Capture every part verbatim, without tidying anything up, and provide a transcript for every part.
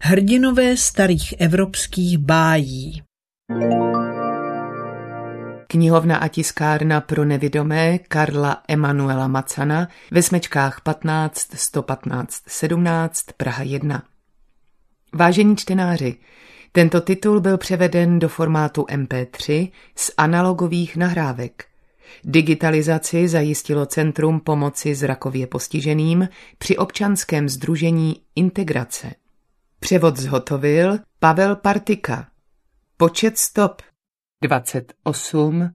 Hrdinové starých evropských bájí. Knihovna a tiskárna pro nevidomé Karla Emanuela Macana ve Smečkách patnáct sto patnáct sedmnáct Praha jedna. Vážení čtenáři, tento titul byl převeden do formátu em pé tři z analogových nahrávek. Digitalizaci zajistilo Centrum pomoci zrakově postiženým při občanském sdružení Integrace. Převod zhotovil Pavel Partika. Počet stop dvacet osm.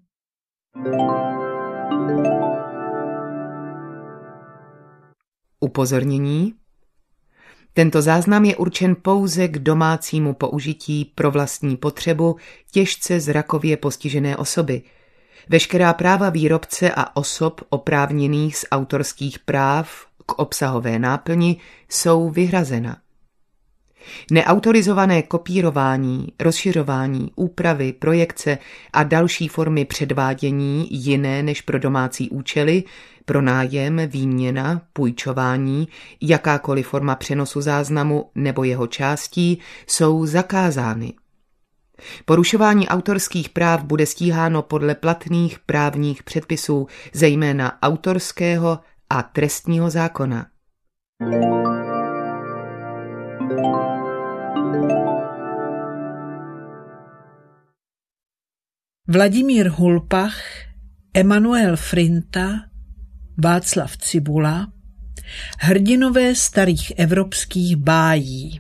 Upozornění. Tento záznam je určen pouze k domácímu použití pro vlastní potřebu těžce zrakově postižené osoby. Veškerá práva výrobce a osob oprávněných z autorských práv k obsahové náplni jsou vyhrazena. Neautorizované kopírování, rozšiřování, úpravy, projekce a další formy předvádění jiné než pro domácí účely, pronájem, výměna, půjčování, jakákoliv forma přenosu záznamu nebo jeho částí jsou zakázány. Porušování autorských práv bude stíháno podle platných právních předpisů, zejména autorského a trestního zákona. Vladimír Hulpach, Emanuel Frinta, Václav Cibula, Hrdinové starých evropských bájí.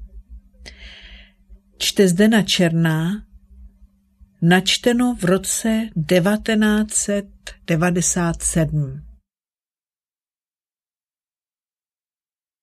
Čte Zdena Černá, načteno v roce devatenáct set devadesát sedm.